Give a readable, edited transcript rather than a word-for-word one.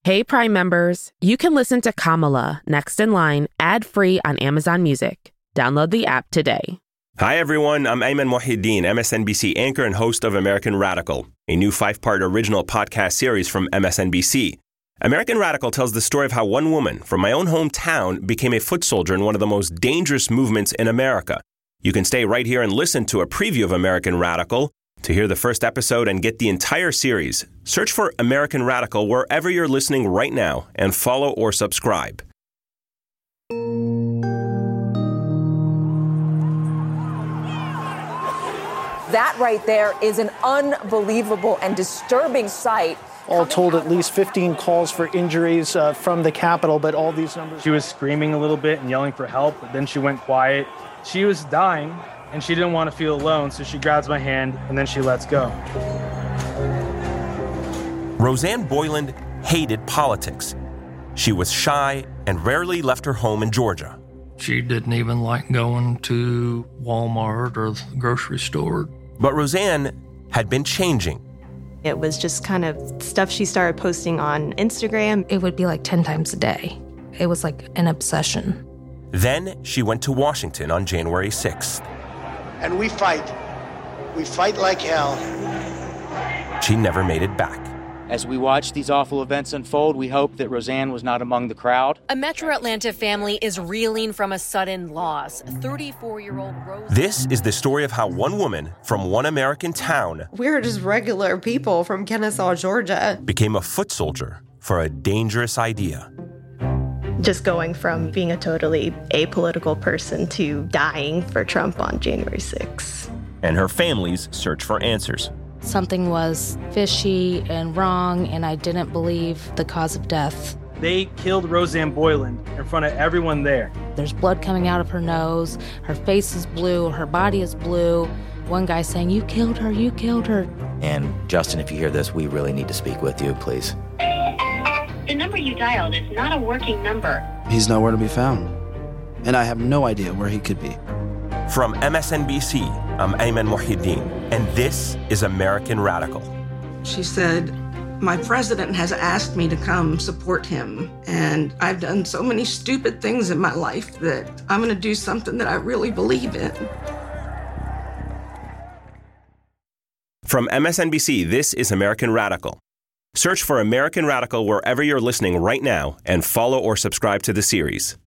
Hey, Prime members, you can listen to Kamala Next in Line ad-free on Amazon Music. Download the app today. Hi, everyone. I'm Ayman Mohyeldin, MSNBC anchor and host of American Radical, a new 5-part original podcast series from MSNBC. American Radical tells the story of how one woman from my own hometown became a foot soldier in one of the most dangerous movements in America. You can stay right here and listen to a preview of American Radical. To hear the first episode and get the entire series, search for American Radical wherever you're listening right now and follow or subscribe. That right there is an unbelievable and disturbing sight. All told, at least 15 calls for injuries from the Capitol, but all these numbers... She was screaming a little bit and yelling for help, but then she went quiet. She was dying, and she didn't want to feel alone, so she grabs my hand, and then she lets go. Rosanne Boyland hated politics. She was shy and rarely left her home in Georgia. She didn't even like going to Walmart or the grocery store. But Rosanne had been changing. It was just kind of stuff she started posting on Instagram. It would be like 10 times a day. It was like an obsession. Then she went to Washington on January 6th. And we fight. We fight like hell. She never made it back. As we watch these awful events unfold, we hope that Rosanne was not among the crowd. A Metro Atlanta family is reeling from a sudden loss. 34-year-old Rose... This is the story of how one woman from one American town... We're just regular people from Kennesaw, Georgia. ...became a foot soldier for a dangerous idea. Just going from being a totally apolitical person to dying for Trump on January 6th. And her family's search for answers. Something was fishy and wrong, and I didn't believe the cause of death. They killed Rosanne Boyland in front of everyone there. There's blood coming out of her nose. Her face is blue. Her body is blue. One guy saying, "You killed her, you killed her." And Justin, if you hear this, we really need to speak with you, please. The number you dialed is not a working number. He's nowhere to be found. And I have no idea where he could be. From MSNBC, I'm Ayman Mohyeldin, and this is American Radical. She said, "My president has asked me to come support him, and I've done so many stupid things in my life that I'm going to do something that I really believe in." From MSNBC, this is American Radical. Search for American Radical wherever you're listening right now and follow or subscribe to the series.